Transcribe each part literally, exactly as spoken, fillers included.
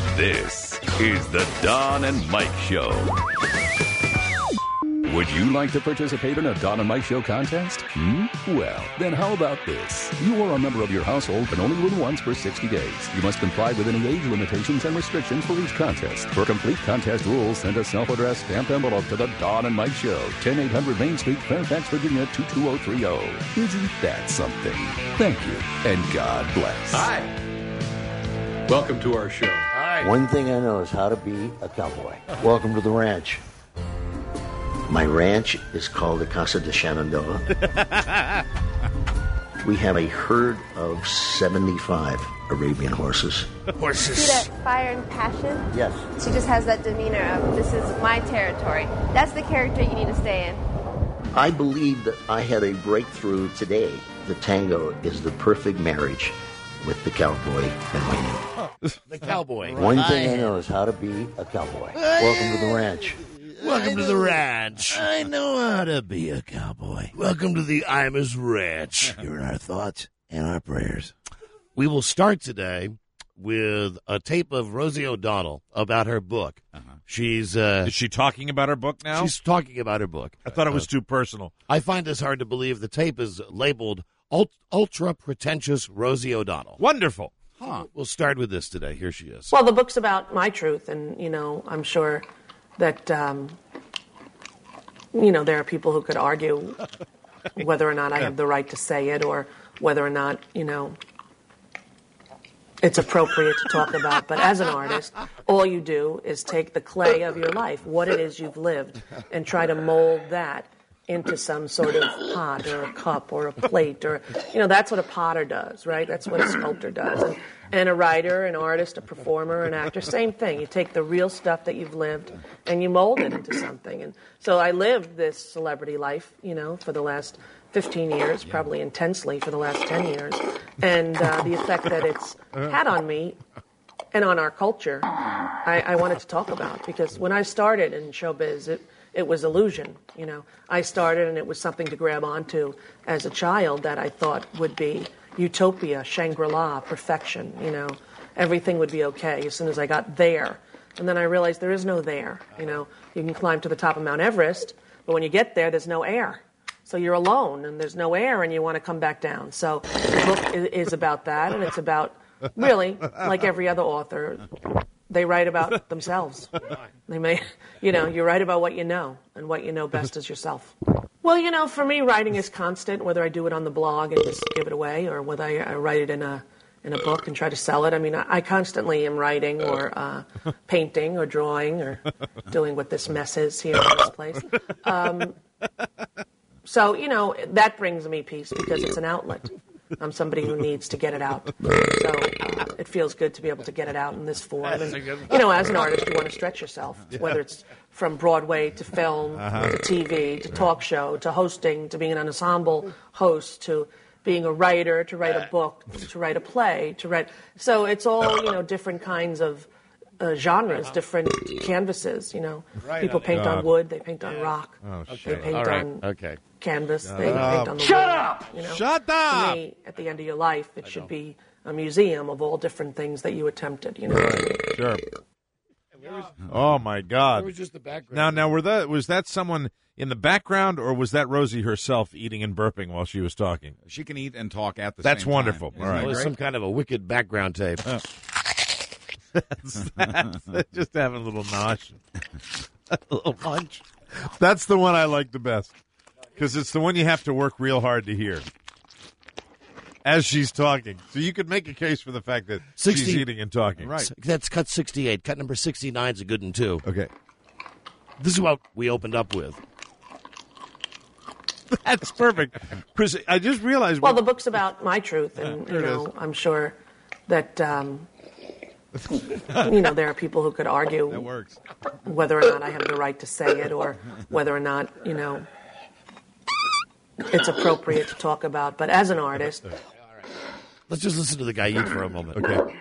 This is the Don and Mike Show. Would you like to participate in a Don and Mike Show contest? Hmm? Well, then how about this? You or a member of your household can only win once for sixty days. You must comply with any age limitations and restrictions for each contest. For complete contest rules, send a self-addressed stamped envelope to the Don and Mike Show, ten eight hundred Main Street, Fairfax, Virginia, two two zero three zero. Isn't that something? Thank you, and God bless. Hi. Welcome to our show. Hi. One thing I know is how to be a cowboy. Welcome to the ranch. My ranch is called the Casa de Shenandoah. We have a herd of seventy-five Arabian horses. Horses. See that fire and passion? Yes. She just has that demeanor of, this is my territory. That's the character you need to stay in. I believe that I had a breakthrough today. The tango is the perfect marriage with the cowboy and winning. The cowboy. One thing I know is how to be a cowboy. Welcome to the ranch. Welcome to the ranch. I know how to be a cowboy. Welcome to the Imus Ranch. Here are our thoughts and our prayers. We will start today with a tape of Rosie O'Donnell about her book. Uh-huh. She's uh, Is she talking about her book now? She's talking about her book. I thought it was uh, too personal. I find this hard to believe. The tape is labeled Ult- Ultra Pretentious Rosie O'Donnell. Wonderful. Huh. We'll start with this today. Here she is. Well, the book's about my truth, and, you know, I'm sure that, um, you know, there are people who could argue whether or not I have the right to say it or whether or not, you know, it's appropriate to talk about. But as an artist, all you do is take the clay of your life, what it is you've lived, and try to mold that into some sort of pot or a cup or a plate or, you know, that's what a potter does, right? That's what a sculptor does. And, and a writer, an artist, a performer, an actor, same thing. You take the real stuff that you've lived and you mold it into something. And so I lived this celebrity life, you know, for the last fifteen years, probably intensely for the last ten years. And uh, the effect that it's had on me and on our culture, I, I wanted to talk about. Because when I started in showbiz, it It was illusion, you know. I started and it was something to grab onto as a child that I thought would be utopia, Shangri-La, perfection, you know. Everything would be okay as soon as I got there. And then I realized there is no there, you know. You can climb to the top of Mount Everest, but when you get there, there's no air. So you're alone and there's no air and you want to come back down. So the book is about that, and it's about, really, like every other author, they write about themselves. They may, you know, you write about what you know, and what you know best is yourself. Well, you know, for me, writing is constant, whether I do it on the blog and just give it away, or whether I, I write it in a in a book and try to sell it. I mean, I, I constantly am writing or uh, painting or drawing or doing what this mess is here in this place. Um, so, you know, that brings me peace because it's an outlet. I'm somebody who needs to get it out. So uh, it feels good to be able to get it out in this form. And, you know, as an artist, you want to stretch yourself, whether it's from Broadway to film, uh-huh. to T V, to talk show, to hosting, to being an ensemble host, to being a writer, to write a book, to write a play, to write. So it's all, you know, different kinds of uh, genres, uh-huh. different canvases, you know. Right. People paint on wood, they paint on rock, oh, they paint all right. on okay. canvas, Shut they up. paint on the Shut wall. up! You know? Shut up! To me, at the end of your life, it should be a museum of all different things that you attempted, you know. Right. Sure. Oh my God! It was just the background. Now, now, were that was that someone in the background, or was that Rosie herself eating and burping while she was talking? She can eat and talk at the That's same time. wonderful. Isn't All right, It was some kind of a wicked background tape. Oh. that's, that's just having a little nosh, a little punch. That's the one I like the best because it's the one you have to work real hard to hear as she's talking. So you could make a case for the fact that sixty she's eating and talking. Right. That's cut sixty-eight. Cut number sixty-nine is a good one, too. Okay. This is what we opened up with. That's perfect. Chris, I just realized... Well, the book's about my truth, and, you know, I'm sure that, um, you know, there are people who could argue That works. whether or not I have the right to say it or whether or not, you know, it's appropriate to talk about. But as an artist... Let's just listen to the guy eat for a moment. Okay.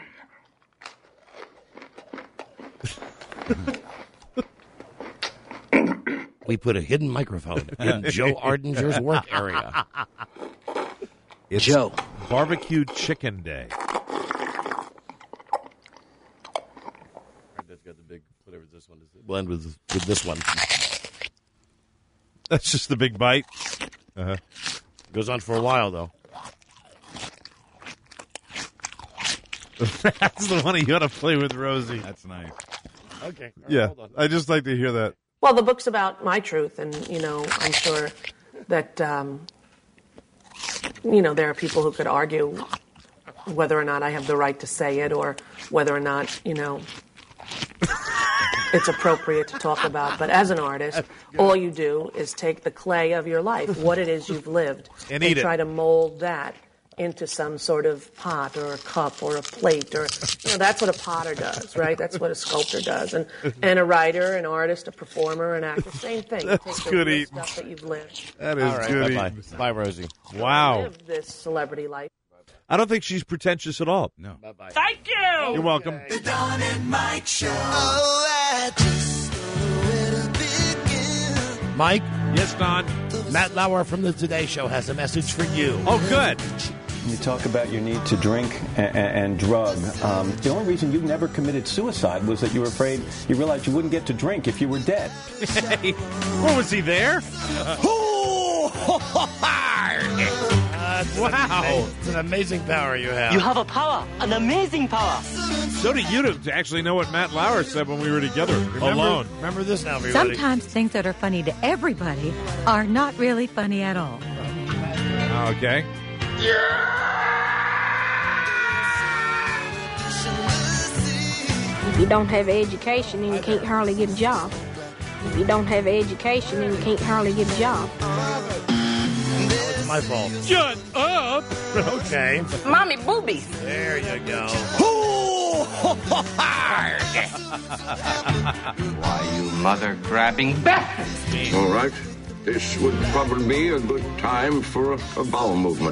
We put a hidden microphone in Joe Ardinger's work area. It's Joe. Barbecue Chicken Day. whatever this one is. Blend with, with this one. That's just the big bite. Uh-huh. Goes on for a while, though. That's the one you got to play with Rosie. That's nice. Okay. Right, Yeah, hold on. I just like to hear that. Well, the book's about my truth, and, you know, I'm sure that, um, you know, there are people who could argue whether or not I have the right to say it or whether or not, you know, it's appropriate to talk about. But as an artist, all you do is take the clay of your life, what it is you've lived, And eat it. try to mold that into some sort of pot or a cup or a plate, or, you know, that's what a potter does, right? That's what a sculptor does. And and a writer, an artist, a performer, an actor, same thing. You That's take the good real eating. stuff that you've lived. That is All right, good. bye-bye. eating. Bye, Rosie. Wow. Live this celebrity life. I don't think she's pretentious at all. No. Bye-bye. Thank you! You're welcome. Don and Mike Show. Mike, Yes, Don. Matt Lauer from the Today Show has a message for you. Oh, good. You talk about your need to drink and, and drug. Um, the only reason you never committed suicide was that you were afraid you realized you wouldn't get to drink if you were dead. Hey, what, was he there? Uh, it's Wow. An, it's an amazing power you have. You have a power, an amazing power. So do you to actually know what Matt Lauer said when we were together, remember, alone. Remember this now, everybody. Sometimes things that are funny to everybody are not really funny at all. Okay. If you don't have an education, then you can't hardly get a job. If you don't have an education, then you can't hardly get a job. It's my fault. Shut up! Okay. Mommy boobies. There you go. Why, you mother-grabbing bastard! All right. This would probably be a good time for a, a bowel movement.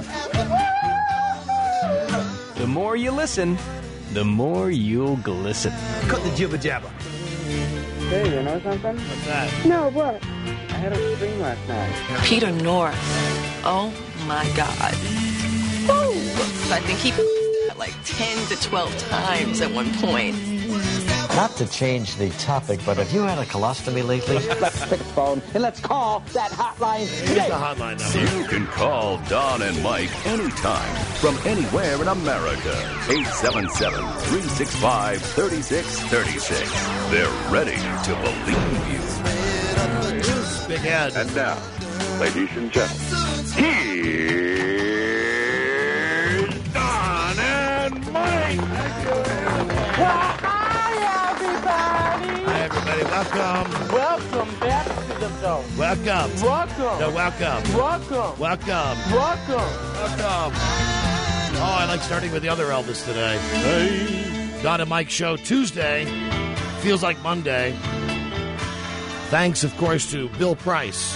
The more you listen, the more you'll glisten. Cut the jibber jabber. Hey, you know something? What's that? No, what? I had a dream last night. Peter North. Oh, my God. Woo! I think he like ten to twelve times at one point. Not to change the topic, but have you had a colostomy lately? Let's pick the phone and let's call that hotline. Here's the hotline number. You can call Don and Mike anytime from anywhere in America. eight seven seven, three six five, three six three six. They're ready to believe you. Big head. And now, ladies and gentlemen, here's Don and Mike. Hi, everybody. Hi, everybody. Welcome. Welcome back to the show. Welcome. Welcome. No, welcome. Welcome. Welcome. Welcome. Welcome. Oh, I like starting with the other Elvis today. Hey. Don and Mike Show Tuesday. Feels like Monday. Thanks, of course, to Bill Price.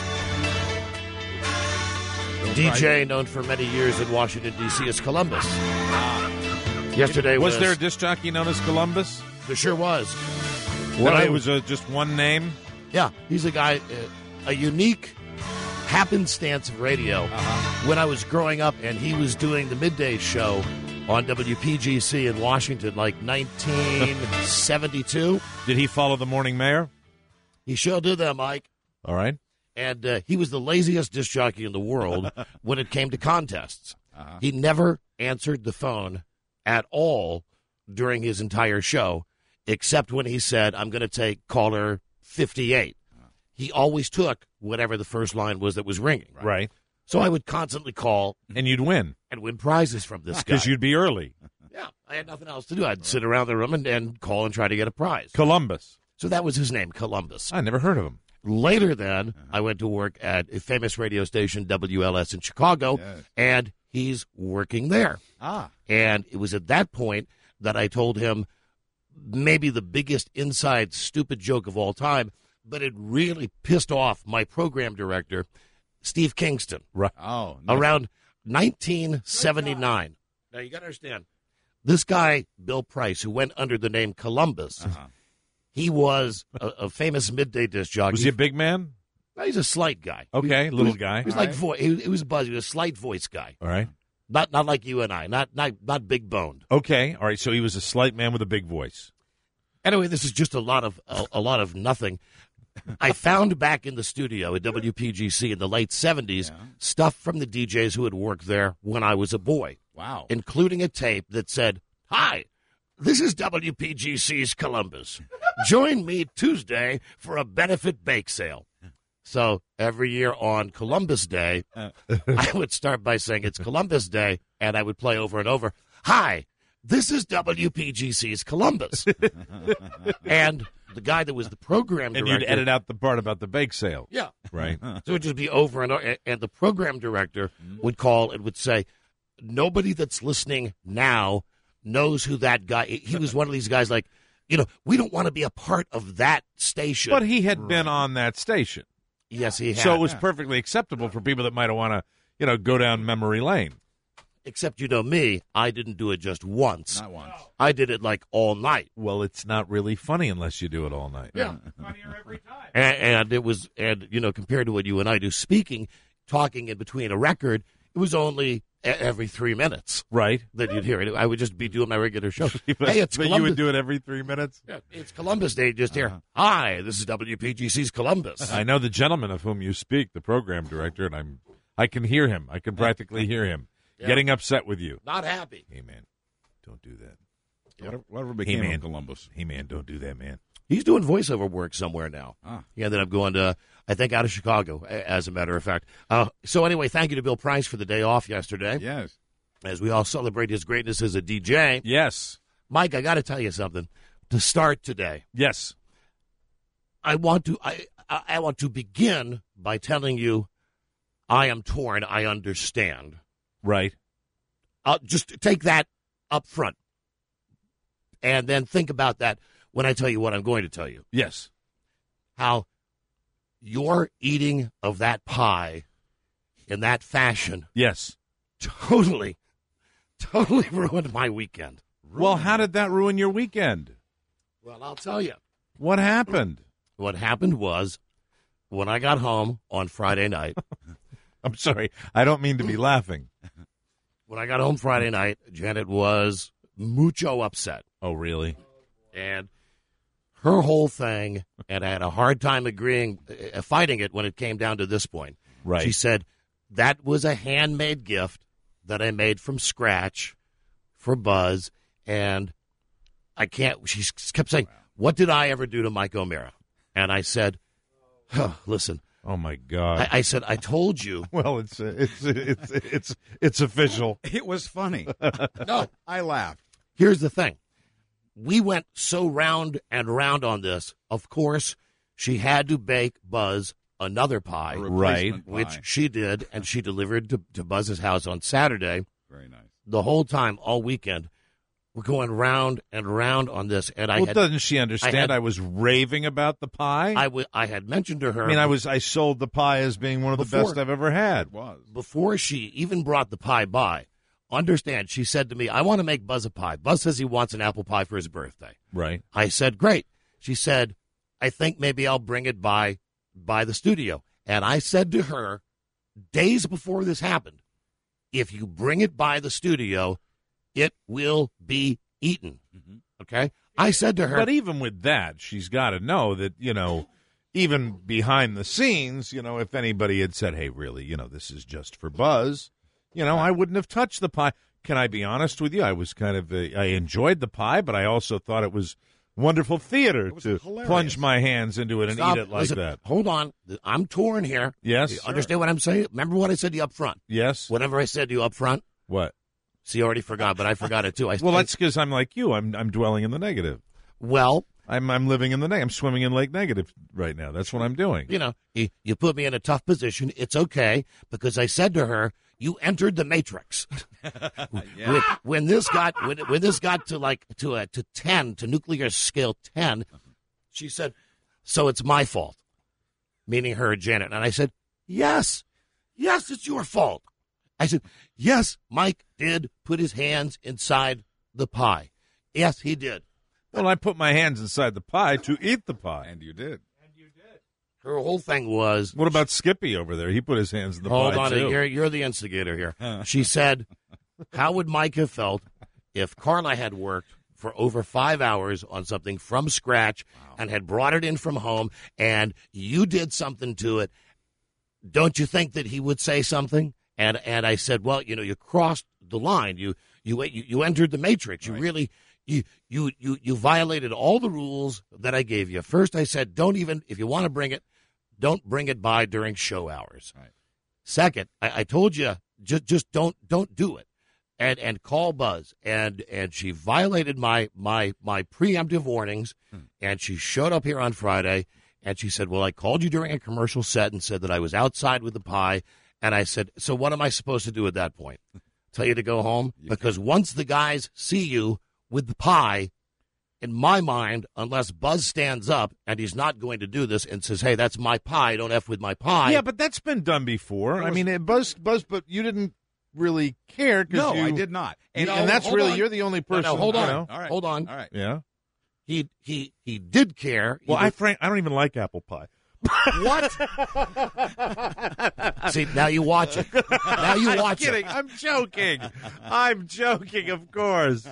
Bill D J Price. known for many years in Washington, D C as Columbus. Yesterday was... Was there a disc jockey known as Columbus? There sure was. What, I- it was a, just one name? Yeah, he's a guy, uh, a unique happenstance of radio. Uh-huh. When I was growing up and he was doing the midday show on W P G C in Washington, like nineteen seventy-two. Did he follow the morning mayor? He sure did that, Mike. All right. And uh, he was the laziest disc jockey in the world when it came to contests. Uh-huh. He never answered the phone at all during his entire show, except when he said, I'm going to take caller fifty-eight. He always took whatever the first line was that was ringing. Right. So I would constantly call. And you'd win. And win prizes from this guy. Because you'd be early. Yeah, I had nothing else to do. I'd sit around the room and, and call and try to get a prize. Columbus. So that was his name, Columbus. I never heard of him. Later then, I went to work at a famous radio station, W L S in Chicago, Yes. and he's working there. Ah. And it was at that point that I told him maybe the biggest inside stupid joke of all time, but it really pissed off my program director, Steve Kingston. Right. Oh, no. Around nineteen seventy-nine. Now, you got to understand, this guy, Bill Price, who went under the name Columbus, Uh-huh. he was a, a famous midday disc jockey. Was he a big man? No, he's a slight guy. Okay, He- little he was- guy. He was All like right. vo- he, he was buzzy. He was a slight voice guy. All right. Not not like you and I. Not not not big boned. Okay. All right. So he was a slight man with a big voice. Anyway, this is just a lot of a, a lot of nothing. I found back in the studio at W P G C in the late seventies yeah. stuff from the D Js who had worked there when I was a boy. Wow. Including a tape that said, "Hi, this is W P G C's Columbus. Join me Tuesday for a benefit bake sale." So every year on Columbus Day, I would start by saying it's Columbus Day, and I would play over and over, "Hi, this is W P G C's Columbus." And the guy that was the program and director. And you'd edit out the part about the bake sale. Yeah. Right. So it would just be over and over. And the program director would call and would say, "Nobody that's listening now knows who that guy is." He was one of these guys like, you know, we don't want to be a part of that station. But he had right. been on that station. Yes, he had. So it was perfectly acceptable for people that might have want to, you know, go down memory lane. Except, you know me, I didn't do it just once. Not once. I did it like all night. Well, it's not really funny unless you do it all night. Yeah. Funnier every time. And, and it was, and you know, compared to what you and I do speaking, talking in between a record, it was only every three minutes. Right. That you'd hear it. I would just be doing my regular show. but, hey, it's but Columbus. You would do it every three minutes? Yeah, it's Columbus Day. Just uh-huh. here. Hi, this is W P G C's Columbus. I know the gentleman of whom you speak, the program director, and I'm, I can hear him. I can practically hear him. Yeah. Getting upset with you. Not happy. Hey, man, don't do that. Yep. Whatever, whatever became hey, man. of Columbus. Hey, man, don't do that, man. He's doing voiceover work somewhere now. Ah. He ended up going to, I think, out of Chicago, as a matter of fact. Uh, so anyway, thank you to Bill Price for the day off yesterday. Yes. As we all celebrate his greatness as a D J. Yes. Mike, I got to tell you something. To start today. Yes. I want to, I, I want to begin by telling you I am torn. I understand. Right. Uh, just take that up front and then think about that when I tell you what I'm going to tell you. Yes. How your eating of that pie in that fashion. Yes. Totally, totally ruined my weekend. Ruined well, how did that ruin your weekend? Well, I'll tell you. What happened? What happened was when I got home on Friday night. I'm sorry. I don't mean to be laughing. When I got home Friday night, Janet was mucho upset. Oh, really? And her whole thing, and I had a hard time agreeing, uh, fighting it when it came down to this point. Right. She said, that was a handmade gift that I made from scratch for Buzz, and I can't, she kept saying, wow. What did I ever do to Mike O'Meara? And I said, oh, listen. Oh, my God. I, I said, I told you. Well, it's uh, it's, it's it's it's official. It was funny. No. I laughed. Here's the thing. We went so round and round on this. Of course, she had to bake Buzz another pie. Right. Pie. Which she did, and she delivered to, to Buzz's house on Saturday. Very nice. The whole time, all weekend, we're going round and round on this. And I well, had, doesn't she understand? I, had, I was raving about the pie. I, w- I had mentioned to her. I mean, I was I sold the pie as being one of before, the best I've ever had. It was. Before she even brought the pie by, understand, she said to me, I want to make Buzz a pie. Buzz says he wants an apple pie for his birthday. Right. I said, great. She said, I think maybe I'll bring it by by the studio. And I said to her, days before this happened, if you bring it by the studio, it will be eaten. Mm-hmm. Okay? I said to her. But even with that, she's got to know that, you know, even behind the scenes, you know, if anybody had said, hey, really, you know, this is just for Buzz, you know, I wouldn't have touched the pie. Can I be honest with you? I was kind of, uh, I enjoyed the pie, but I also thought it was wonderful theater to hilarious. Plunge my hands into it and Stop. eat it like Listen, that. Hold on. I'm torn here. Yes. You sure. Understand what I'm saying? Remember what I said to you up front? Yes. Whatever I said to you up front? What? See, you already forgot, but I forgot it too. I, well, that's because I'm like you. I'm I'm dwelling in the negative. Well, I'm I'm living in the negative. I'm swimming in Lake Negative right now. That's what I'm doing. You know, you, you put me in a tough position. It's okay because I said to her, you entered the Matrix. yeah. when, when this got when, when this got to like to a, to ten to nuclear scale ten, she said, "So it's my fault," meaning her, Janet. And I said, "Yes, yes, it's your fault." I said, "Yes, Mike did put his hands inside the pie. Yes, he did." Well, I put my hands inside the pie to eat the pie, and you did. Her whole thing was. What about Skippy over there? He put his hands in the hold pie, on, too. You're, you're the instigator here. She said, how would Mike have felt if Carla had worked for over five hours on something from scratch and had brought it in from home, and you did something to it. Don't you think that he would say something? And and I said, well, you know, you crossed the line. You you you, you entered the matrix. You right. really you, you you you violated all the rules that I gave you. First, I said, don't even, if you want to bring it, don't bring it by during show hours. Right. Second, I, I told you, just just don't don't do it. And and call Buzz, and and she violated my my my preemptive warnings, hmm. and she showed up here on Friday, and she said, well, I called you during a commercial set and said that I was outside with the pie, and I said, so what am I supposed to do at that point? Tell you to go home? You because can. Once the guys see you with the pie, in my mind, unless Buzz stands up, and he's not going to do this, and says, hey, that's my pie, don't F with my pie. Yeah, but that's been done before. Was, I mean, it, Buzz, Buzz, but you didn't really care. No, you, I did not. And, no, and that's really, on. you're the only person. No, no, hold on. You know. All right. Hold on. All right. Yeah. He he he did care. He well, was, I frank, I don't even like apple pie. What? See, now you watch it. Now you watch I'm kidding. it. I'm joking. I'm joking, of course.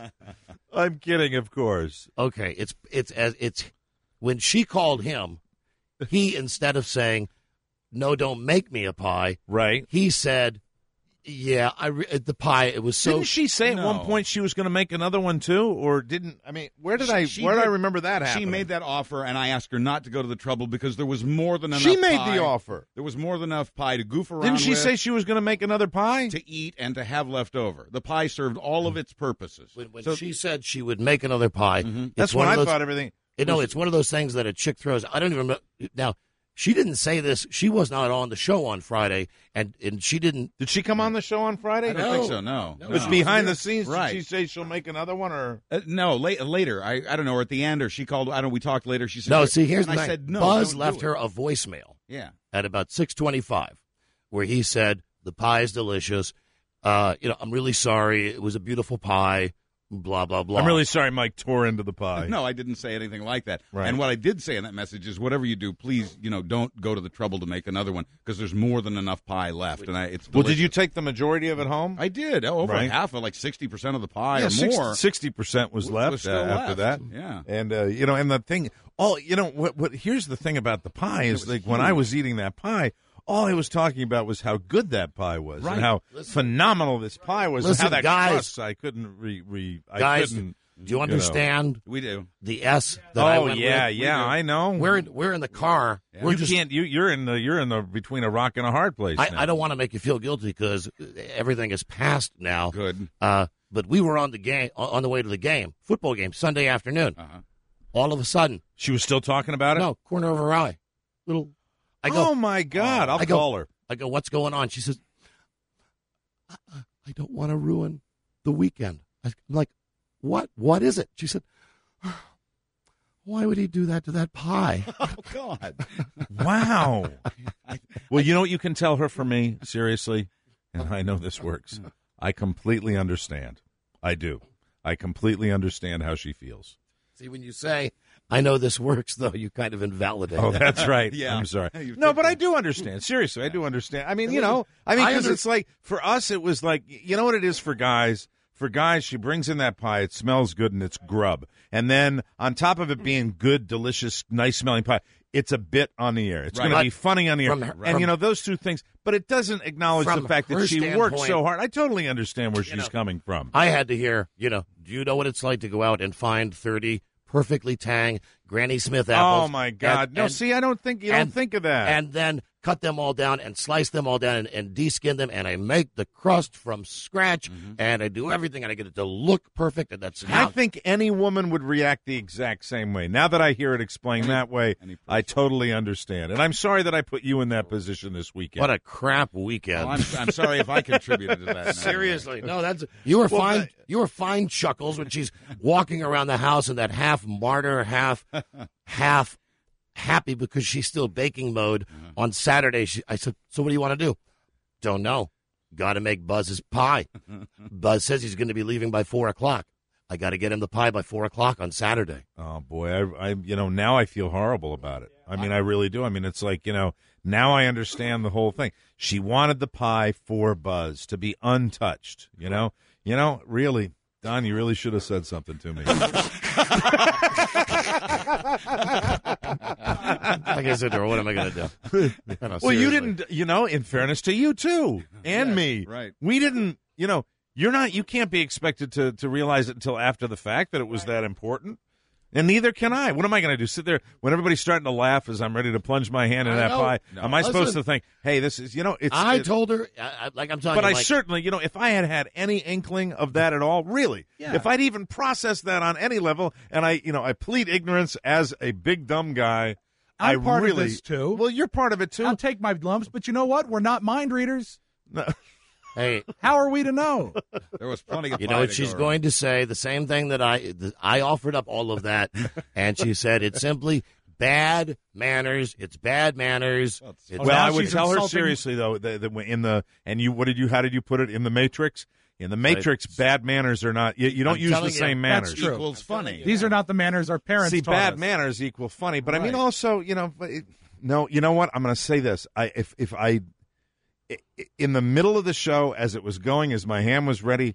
I'm kidding, of course. Okay, it's it's as it's when she called him, he instead of saying, "No, don't make me a pie," right? He said, "Yeah, I re- the pie. It was so." Didn't she say no. at one point she was going to make another one too, or didn't? I mean, where did she, I she where did, did I remember that happening? She made that offer, and I asked her not to go to the trouble because there was more than enough. She made pie. the offer. There was more than enough pie to goof around. Didn't she with, say she was going to make another pie to eat and to have left over? The pie served all of its purposes. When, when So- she said she would make another pie, Mm-hmm. it's That's one when of I those, thought everything. You know, was- it's one of those things that a chick throws. I don't even remember. Now, she didn't say this. She was not on the show on Friday, and, and she didn't. Did she come on the show on Friday? I don't No. think so. No, No. But no. behind the scenes, Right. did she say she'll make another one, or Uh, no, la- later. I I don't know. Or at the end, or she called. I don't. We talked later. She said, No, see, here's and the I thing. said no. Buzz don't left do her it. a voicemail Yeah. at about six twenty-five, where he said the pie is delicious. Uh, you know, I'm really sorry. It was a beautiful pie. Blah blah blah. I'm really sorry Mike tore into the pie. No, I didn't say anything like that. Right. And what I did say in that message is, whatever you do, please, you know, don't go to the trouble to make another one because there's more than enough pie left. And I, it's Well, delicious. did you take the majority of it home? I did. Oh, over Right. half of like sixty percent of the pie yeah, or more. Sixty percent was was left still uh, after that. left. Yeah. and uh, you know, and the thing, oh, you know, what? What? Here's the thing about the pie is, was like, when I huge. was eating that pie, all I was talking about was how good that pie was, Right. and how Listen. phenomenal this pie was, Listen, and how that guys. crust, I couldn't re, re I Guys, couldn't. do you know. understand We do. the S that I Oh went yeah, with? yeah, I know. We're in, we're in the car. We're you just. can't. You, you're in the. You're in the between a rock and a hard place. now. I, I don't want to make you feel guilty because everything is past now. Good. Uh, but we were on the game on the way to the game, football game, Sunday afternoon. Uh-huh. All of a sudden, She was still talking about it. no corner of her eye, little. I go. oh my God! I'll I go- call her. I go. What's going on? She says, I, I don't want to ruin the weekend. I'm like, what? What is it? She said, why would he do that to that pie? Oh God. Wow. Well, you know what you can tell her from me, seriously, and I know this works. I completely understand. I do. I completely understand how she feels. See, when you say, I know this works, though, you kind of invalidate Oh, it. that's right. Yeah. I'm sorry. You've No, but taken- I do understand. Seriously, I do understand. I mean, you know, I mean, I because under- it's like, for us, it was like, you know what it is for guys? For guys, she brings in that pie. It smells good, and it's grub. And then on top of it being good, delicious, nice-smelling pie, it's a bit on the air. It's Right. going to be But funny on the air. from her- and, from- you know, those two things. But it doesn't acknowledge From the fact that her she worked so standpoint- hard. I totally understand where she's know, coming from. I had to hear, you know, do you know what it's like to go out and find thirty perfectly tang Granny Smith apples? Oh, my God. and- no, and- see, I don't think you and- don't think of that. And then cut them all down and slice them all down and, and de-skin them, and I make the crust from scratch, and I do everything, and I get it to look perfect, and that's I how. think any woman would react the exact same way. Now that I hear it explained that way, I totally understand. And I'm sorry that I put you in that position this weekend. What a crap weekend. Well, I'm, I'm sorry if I contributed to that. in any way. Seriously, no, that's you were Well, fine. the- You were fine, Chuckles, when she's walking around the house in that half martyr, half, half happy because she's still baking mode. On Saturday, she, I said, "So what do you want to do?" Don't know. Got to make Buzz's pie. Buzz says he's going to be leaving by four o'clock. I got to get him the pie by four o'clock on Saturday. Oh boy, I, I, you know, now I feel horrible about it. I mean, I really do. I mean, it's like, you know, now I understand the whole thing. She wanted the pie for Buzz to be untouched. You know, you know, really, Don, you really should have said something to me. Like I said to her, what am I going to do? No, Well, you seriously. didn't, you know, in fairness to you, too, and Yes, me. right. We didn't, you know, you're not, you can't be expected to, to realize it until after the fact that it was that important. And neither can I. What am I going to do? Sit there when everybody's starting to laugh as I'm ready to plunge my hand in I that know. pie? No. Am I supposed Listen. to think, hey, this is, you know, it's. I it- told her, I, I, like I'm telling But you. I like, certainly, you know, if I had had any inkling of that at all, really, Yeah. if I'd even processed that on any level, and I, you know, I plead ignorance as a big dumb guy. I'm I part really, of this, too. Well, you're part of it, too. I'll take my lumps, but you know what? We're not mind readers. No. Hey, How are we to know? There was plenty of you pie know what to she's go going to say? The same thing that I that I offered up all of that, and she said it's simply bad manners. It's bad manners. It's Well, I would she's tell her insulting- seriously though that that in the and you what did you how did you put it in the Matrix? In the Matrix, bad manners are not. You, you don't I'm use the telling you, same that's manners. true. Equals funny. These are not the manners our parents See, taught bad us. manners equal funny, but I mean Right. also, you know, but it- no, you know what? I'm going to say this. I if if I i- in the middle of the show as it was going, as my hand was ready.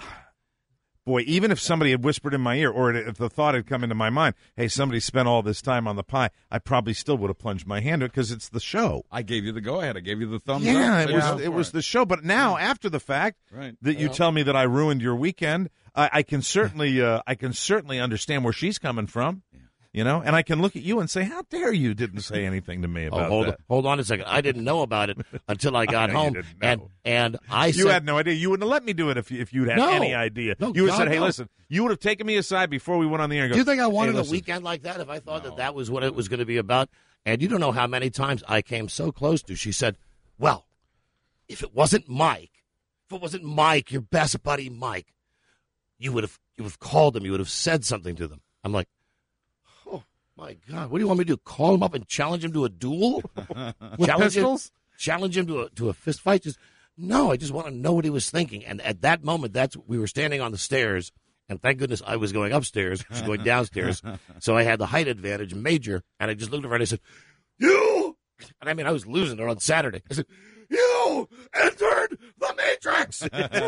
Boy, even if somebody had whispered in my ear, or if the thought had come into my mind, "Hey, somebody spent all this time on the pie," I probably still would have plunged my hand in it because it's the show. I gave you the go ahead. I gave you the thumbs Yeah, up. it Said was go it for was the show. But now, after the fact, Right. that you Well- tell me that I ruined your weekend, I, I can certainly uh, I can certainly understand where she's coming from. You know, and I can look at you and say, "How dare you didn't say anything to me Oh, about hold that?" on, hold on a second. I didn't know about it until I got I know you home, didn't and know. and I You said, had no idea. You wouldn't have let me do it if you, if you'd had No. any idea. No, you would have God, said, "Hey, no. listen." You would have taken me aside before we went on the air. And go, Do you think I wanted "Hey, a listen." weekend like that if I thought that that was what it was going to be about? And you don't know how many times I came so close to. She said, "Well, if it wasn't Mike, if it wasn't Mike, your best buddy Mike, you would have you would have called him. You would have said something to them." I'm like, "Oh my God, what do you want me to do? Call him up and challenge him to a duel? With challenge pistols? Him, challenge him to a to a fist fight? Just no. I just want to know what he was thinking." And at that moment, that's we were standing on the stairs. And thank goodness I was going upstairs. She's going downstairs. So I had the height advantage, major. And I just looked at her and I said, "You!" And I mean, I was losing her on Saturday. I said, "You entered the Matrix.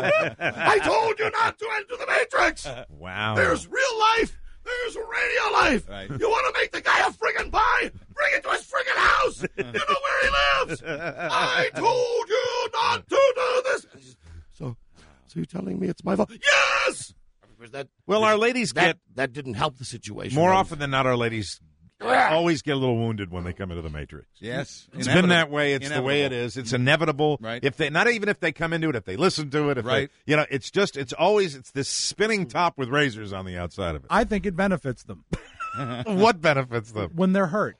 I told you not to enter the Matrix. Wow. There's real life. There's radio life. Right. You want to make the guy a friggin' pie? Bring it to his friggin' house. You know where he lives. I told you not to do this." And she said, So, so you're telling me it's my fault? Yes! Because that, Well, our ladies that, get that didn't help the situation. more That often than not. Our ladies always get a little wounded when they come into the Matrix. Yes. It's been that way. It's the way it Inevitable. is. It's inevitable. Right. If they, not even if they come into it, if they listen to it, if Right. they, you know, it's just, it's always, it's this spinning top with razors on the outside of it. I think it benefits them What benefits them? when they're hurt.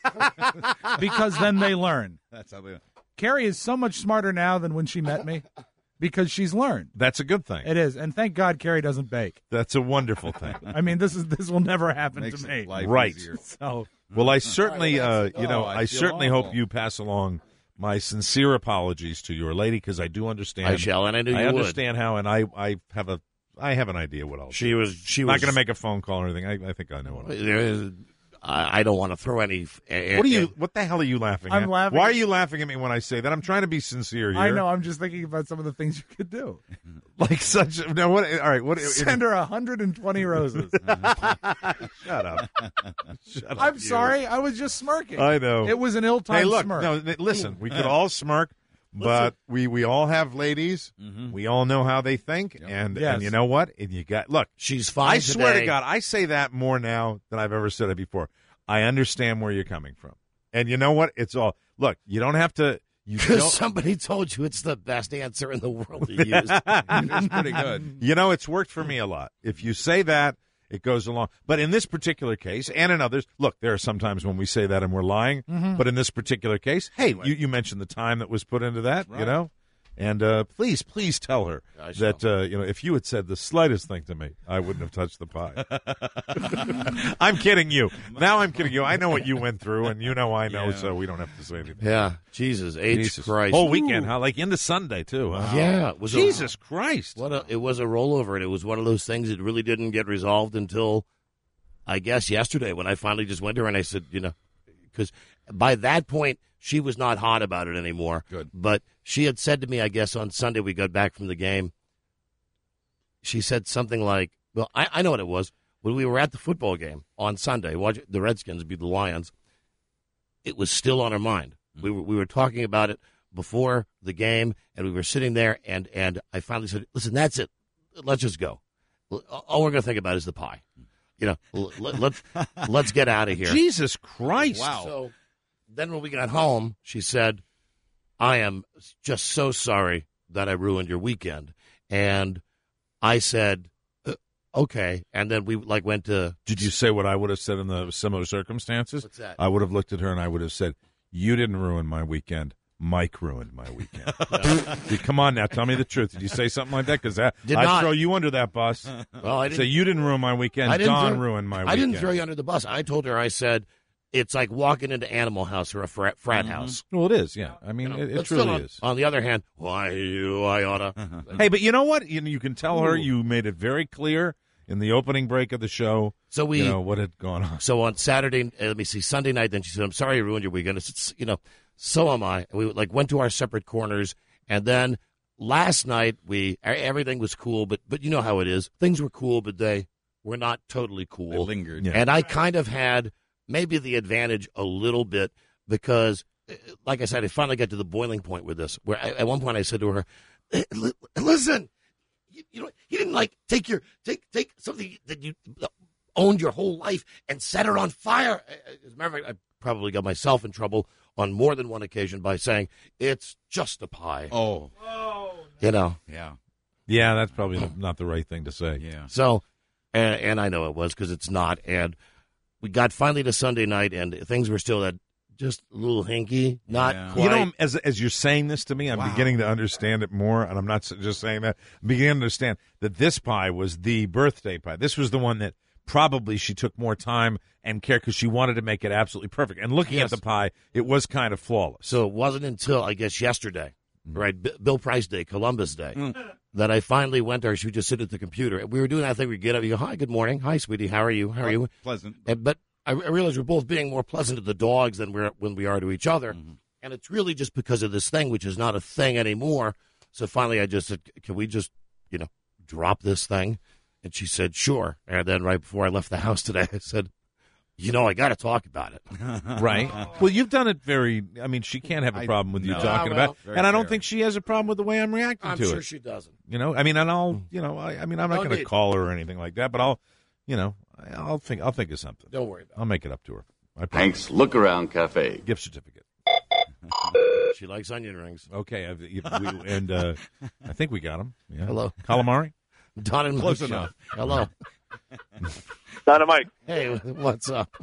Because then they learn. That's how they. Carrie is so much smarter now than when she met me because she's learned. That's a good thing. It is. And thank God Carrie doesn't bake. That's a wonderful thing. I mean, this is this will never happen Makes to me. life Right. easier. So Well, I certainly, uh, you know, Oh, I I feel certainly awful. hope you pass along my sincere apologies to your lady because I do understand. I shall, and I knew I you would. understand how, and I, I have a, I have an idea what I'll. She do. was. She I'm was not going to make a phone call or anything. I, I think I know what. I'll do. There is, I, I don't want to throw any. Uh, What are you? What the hell are you laughing I'm at? laughing Why at- are you laughing at me when I say that? I'm trying to be sincere here. I know. I'm just thinking about some of the things you could do. Like such. No. What? All right. What? Send her one hundred twenty roses. Shut up. Shut up. I'm you. sorry. I was just smirking. I know. It was an ill-timed Hey, look. smirk. No. n- Listen. We could all smirk, but we we all have ladies. We all know how they think, and Yes. and you know what? And you got look. She's fine. I swear to today. God, I say that more now than I've ever said it before. I understand where you're coming from, and you know what? It's all look. You don't have to. You Because don't. somebody told you it's the best answer in the world to use. It's pretty good. You know, it's worked for me a lot. If you say that, it goes along. But in this particular case, and in others, look, there are some times when we say that and we're lying. Mhm. But in this particular case, hey, you, you mentioned the time that was put into that, you Right. know? And uh, please, please tell her I shall. that, uh, you know, if you had said the slightest thing to me, I wouldn't have touched the pie. I'm kidding you. Now I'm kidding you. I know what you went through, and you know I know, Yeah. so we don't have to say anything. Yeah, Jesus, H Jesus. Christ. Whole weekend, huh? Like into Sunday, too. Huh? Yeah, it was a- Jesus Christ. What a, it was a rollover, and it was one of those things that really didn't get resolved until, I guess, yesterday when I finally just went to her and I said, you know, because by that point she was not hot about it anymore. Good. But she had said to me, I guess on Sunday we got back from the game, she said something like, well, I, I know what it was. When we were at the football game on Sunday, watching the Redskins beat the Lions, it was still on her mind. We were we were talking about it before the game, and we were sitting there, and, and I finally said, listen, that's it. Let's just go. All we're going to think about is the pie. You know, let, let's, let's get out of here. Jesus Christ. Wow. So then when we got home, she said, I am just so sorry that I ruined your weekend. And I said, uh, okay. And then we like went to. Did you say what I would have said in the similar circumstances? What's that? I would have looked at her and I would have said, you didn't ruin my weekend. Mike ruined my weekend. See, come on now, tell me the truth. Did you say something like that? Because I'd not. throw you under that bus. Well, I didn't. Say you didn't ruin my weekend. I didn't Don throw, ruined my weekend. I didn't throw you under the bus. I told her, I said, it's like walking into Animal House or a frat, frat Mm-hmm. house. Well, it is, yeah. I mean, You know, it, it but truly still, is. On, on the other hand, why you, I oughta. Hey, but you know what? You, you can tell her Ooh. you made it very clear in the opening break of the show. So we, you know what had gone on. So on Saturday, uh, let me see, Sunday night, then she said, I'm sorry I ruined your weekend. It's, it's, you know, so am I. And we like went to our separate corners, and then last night we everything was cool, but but you know how it is. Things were cool, but they were not totally cool. They lingered. Yeah. And I kind of had maybe the advantage a little bit because, uh, like I said, I finally got to the boiling point with this. Where I, at one point I said to her, "Hey, li- "Listen, you, you know, you didn't like take your take take something that you owned your whole life and set it on fire." As a matter of fact, I probably got myself in trouble on more than one occasion by saying it's just a pie. Oh, you know. yeah, Yeah, that's probably not the right thing to say. yeah. So, and, and I know it was because it's not. And we got finally to Sunday night, and things were still that just a little hinky, not Yeah. quite. You know, as as you're saying this to me, I'm Wow. beginning to understand it more, and I'm not s- just saying that. I'm beginning to understand that this pie was the birthday pie. This was the one that probably she took more time and care because she wanted to make it absolutely perfect. And looking Yes. at the pie, it was kind of flawless. So it wasn't until, I guess, yesterday, right, B- Bill Price Day, Columbus Day, Mm. that I finally went there. She would just sit at the computer. We were doing that thing. We get up, you go, hi, good morning. Hi, sweetie. How are you? How are you? Pleasant. And, but I, I realized we're both being more pleasant to the dogs than we're when we are to each other. Mm-hmm. And it's really just because of this thing, which is not a thing anymore. So finally I just said, can we just, you know, drop this thing? And she said, sure. And then right before I left the house today, I said, you know, I got to talk about it. Right. Well, you've done it very. I mean, she can't have a I- problem with you no. talking Ah, well, about it. very And I don't fair. think she has a problem with the way I'm reacting I'm to sure it. she doesn't. You know, I mean, and I'll, you know, I, I mean, I'm not No going to need. call her or anything like that, but I'll, you know, I'll think, I'll think of something. Don't worry about I'll make it up to her. I promise. Hank's Look Around Cafe. Gift certificate. it. She likes onion rings. Okay, I've, you- we, and uh, I think we got him. Yeah. Hello. Calamari. Don and Mike Close show. enough. Hello. Don and Mike. Hey, what's up?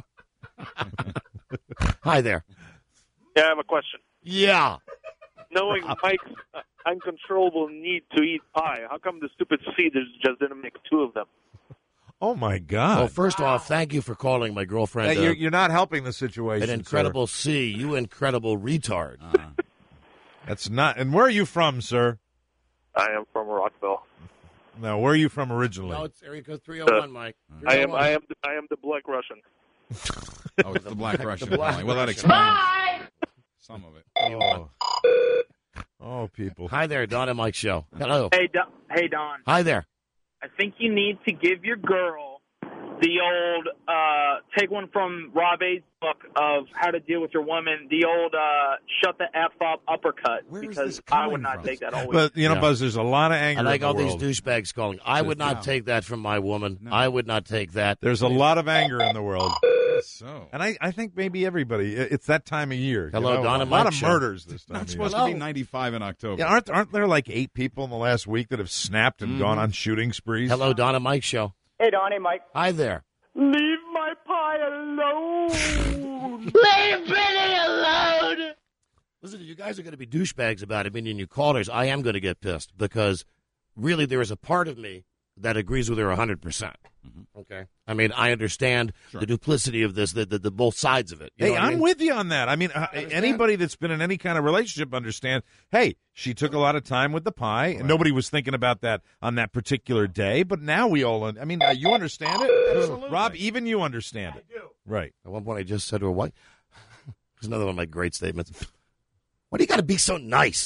Hi there. Yeah, I have a question. Yeah. Knowing Mike's uh, uncontrollable need to eat pie, how come the stupid feeders just didn't make two of them? Oh my God! Well, first off, thank you for calling my girlfriend. Hey, uh, you're, you're not helping the situation. an incredible C. You incredible retard. Sir. That's not. And where are you from, sir? I am from Rockville. No, where are you from originally? No, it's area code three oh one, Mike. I am. I am. I am the Black Russian. Oh, it's the Black Russian. The Black calling. Well, that Russian. explains some of it. Oh. Oh, people. Hi there, Don and Mike show. Hello. Hey, Don. Hey, Don. Hi there. I think you need to give your girl the old, uh, take one from Rob A's book of how to deal with your woman, the old uh, shut the F up uppercut. Where is because this I coming would not from? take that always. But you know, Yeah. Buzz, there's a lot of anger. I like in the all these world. douchebags calling. I would not No. take that from my woman. No. I would not take that. There's a lot of anger in the world, Guess so. and I, I think maybe everybody. it- It's that time of year. you Hello, know? Don A and lot Mike of show. murders this time. Not of year. supposed Hello. to be ninety-five in October. Yeah, aren't aren't there like eight people in the last week that have snapped and gone on shooting sprees? Hello, Don and Mike show. Hey, Don. Hey, Mike. Hi there. Leave my pie alone. Leave Benny alone. Listen, you guys are going to be douchebags about it, meaning you callers. I am going to get pissed because really there is a part of me that agrees with her one hundred percent. Okay? I mean, I understand the duplicity of this, the, the, the both sides of it. You Hey, know what I I'm mean? with you on that. I mean, uh, anybody that's been in any kind of relationship understand, hey, she took a lot of time with the pie, and nobody was thinking about that on that particular day, but now we all, I mean, uh, you understand it? Absolutely. Rob, even you understand it. Right. At one point, I just said to her, "What?" Here's another one of my great statements. Why do you got to be so nice?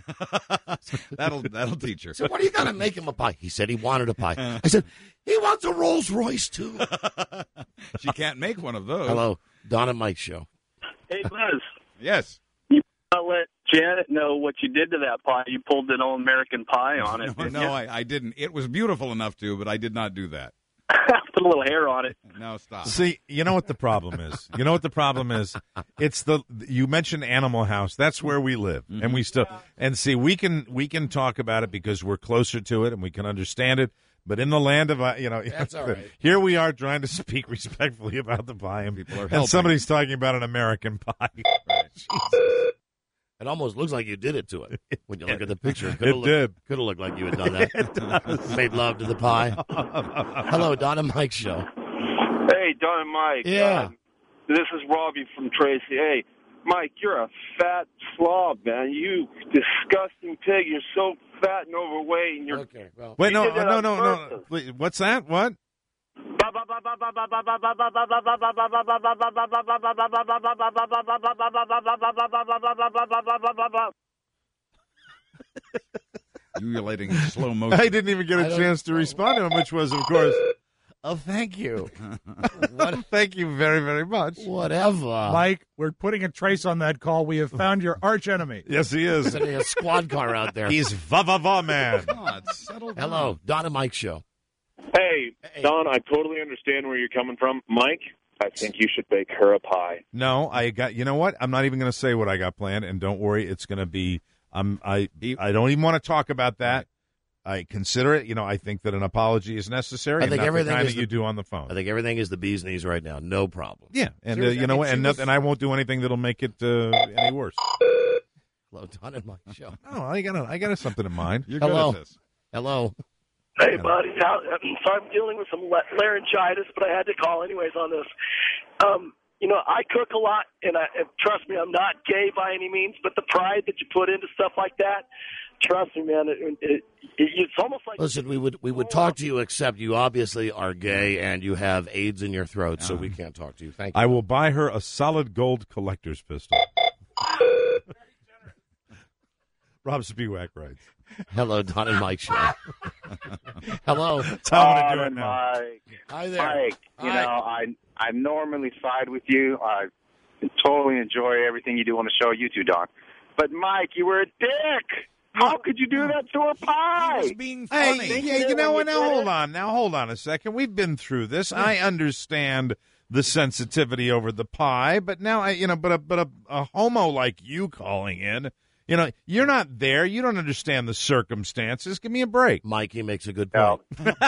that'll that'll teach her. So what are you gonna make him a pie? He said he wanted a pie. I said he wants a Rolls Royce too. She can't make one of those. Hello, Don and Mike show. Hey, Buzz. Yes. You not let Janet know what you did to that pie. You pulled an old American pie on it. No, no I, I didn't. It was beautiful enough to, but I did not do that. Put a little hair on it. No, stop. See, you know what the problem is? You know what the problem is? It's the you mentioned Animal House. That's where we live, mm-hmm. and we still and see we can we can talk about it because we're closer to it and we can understand it. But in the land of uh, you know, That's all right. here we are trying to speak respectfully about the pie, and, People are and helping. somebody's talking about an American pie. Right. Jesus. It almost looks like you did it to it when you look at the picture. It, It did. Could have looked like you had done that. Made love to the pie. Hello, Don and Mike show. Hey, Don and Mike. Yeah. Uh, this is Robbie from Tracy. Hey, Mike, you're a fat slob, man. You disgusting pig. You're so fat and overweight. And you're okay. Well, Wait, you no, did that no, on no, no. purpose. Wait, what's that? What? Ululating in slow motion. I didn't even get a chance to respond to him, which was, of course, oh, thank you. what? Thank you very, very much. Whatever. Mike, we're putting a trace on that call. We have found your arch enemy. Yes, he is. Sending a squad car out there. He's va-va-va man. God, settle down. Hello, Don and Mike show. Hey, Don, I totally understand where you're coming from. Mike, I think you should bake her a pie. No, I got. You know what? I'm not even going to say what I got planned, and don't worry, it's going to be. I'm. I. I don't even want to talk about that. I consider it. You know, I think that an apology is necessary. I think and not everything the kind is that the, you do on the phone. I think everything is the bee's knees right now. No problem. Yeah, and uh, Seriously, you know I mean, what? And, she nothing, was- and I won't do anything that'll make it uh, any worse. Hello, Don and Mike show. Oh, I got. A, I got a something in mind. You're Hello. good at this. Hello. Hey, buddy. How, so I'm dealing with some la- laryngitis, but I had to call anyways on this. Um, you know, I cook a lot, and, I, and trust me, I'm not gay by any means, but the pride that you put into stuff like that, trust me, man, it, it, it, it's almost like... Listen, we would we would talk to you, except you obviously are gay and you have AIDS in your throat, so we can't talk to you. Thank you. I will buy her a solid gold collector's pistol. Rob Spiewak writes. Hello, Don and Mike show. Hello. Tom, I'm Don gonna do it and now. Mike. Hi there. Mike, you Hi. know, I I normally side with you. I totally enjoy everything you do on the show. You too, Don. But Mike, you were a dick. How could you do that to a pie? He was being Hey, funny. yeah, you know what? Now hold on. Now hold on a second. We've been through this. I understand the sensitivity over the pie, but now I, you know, but a but a, a homo like you calling in, you know, you're not there. You don't understand the circumstances. Give me a break. Mikey makes a good point.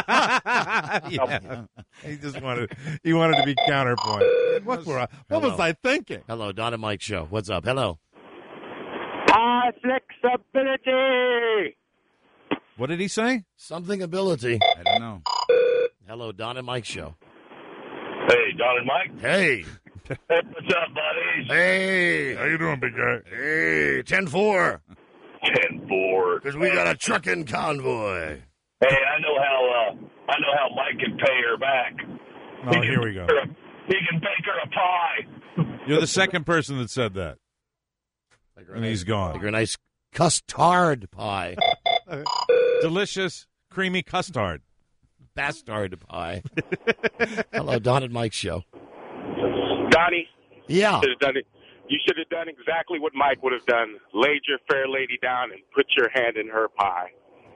Yeah. He just wanted he wanted to be counterpoint. What, were I, what was Hello. I thinking? Hello, Don and Mike show. What's up? Hello. Pie flexibility. What did he say? Something ability. I don't know. Hello, Don and Mike show. Hey, Don and Mike. Hey. Hey, what's up, buddies? Hey. How you doing, big guy? Hey, ten four. ten four. Because we got a trucking convoy. Hey, I know how uh, I know how Mike can pay her back. Oh, here we go. He can bake her a pie. You're the second person that said that. Like And he's gone. Like a nice custard pie. Delicious, creamy custard. Bastard pie. Hello, Don and Mike show. Donnie, Yeah. you should have done it. You should have done exactly what Mike would have done. Laid your fair lady down and put your hand in her pie.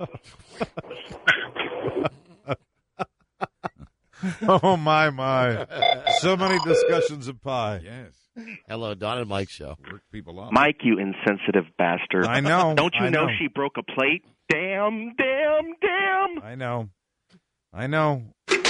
Oh, my, my. So many discussions of pie. Yes. Hello, Don and Mike show. Work people up. Mike, you insensitive bastard. I know. Don't you I know. know. she broke a plate? Damn, damn, damn. I know. I know.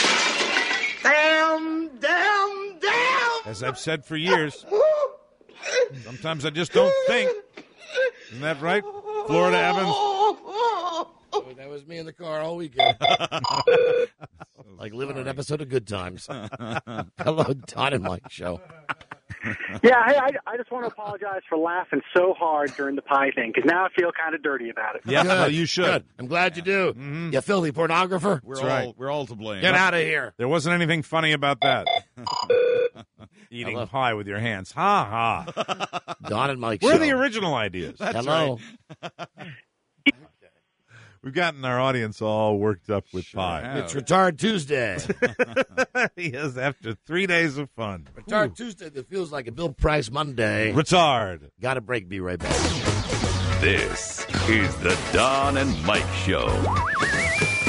Damn, damn, damn. As I've said for years, sometimes I just don't think. Isn't that right, Florida Evans? Oh, that was me in the car all weekend. Like living an episode of Good Times. Hello, Don and Mike show. Yeah, hey, I, I just want to apologize for laughing so hard during the pie thing, because now I feel kind of dirty about it. Yeah, Good. well, you should. Good. I'm glad you do. Mm-hmm. You filthy pornographer. We're That's all right. we're all to blame. Get out of here. There wasn't anything funny about that. Eating Hello. pie with your hands. Ha ha. Don and Mike Where show. are the original ideas? Hello. We've gotten our audience all worked up with pie. have. It's Retard Tuesday. Yes, after three days of fun. Retard Tuesday that feels like a Bill Price Monday. Retard. Got a break. Be right back. This is the Don and Mike Show.